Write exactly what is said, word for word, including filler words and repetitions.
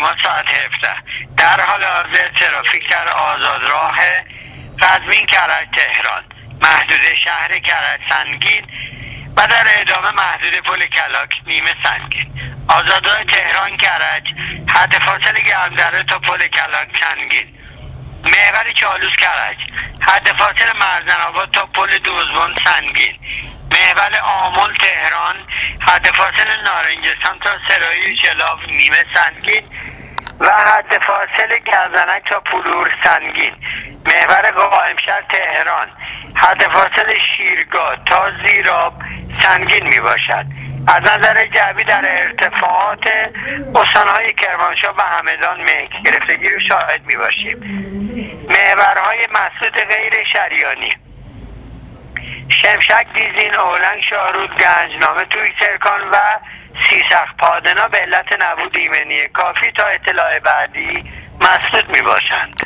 ما ساعت هفده. در حال حاضر ترافیک در آزاد راه قزوین کرج تهران، محدوده شهر کرج سنگین و در ادامه محدوده پل کلاک نیمه سنگین. آزاد راه تهران کرج حد فاصله گرمدره تا پل کلاک سنگین. محور چالوس کرج حد فاصله مرزن آباد تا پل دوزبان سنگین. محور آمل تهران حد فاصله نارنجستان تا سرایی شلاف نیمه سنگین و حد فاصله گرزنک تا پلور سنگین. محور قائمشهر تهران حد فاصله شیرگاه تا زیراب سنگین می باشد. از نظر جوی در ارتفاعات استانهای کرمانشاه و همدان مه گرفتگی رو شاهد می باشیم. محورهای مسدود غیر شریانی شمشک، دیزین، اولنگ، شاهرود، گنجنامه، توی سرکان و سیسخ پادنا به علت نبود ایمنی کافی تا اطلاع بعدی مسدود می باشند.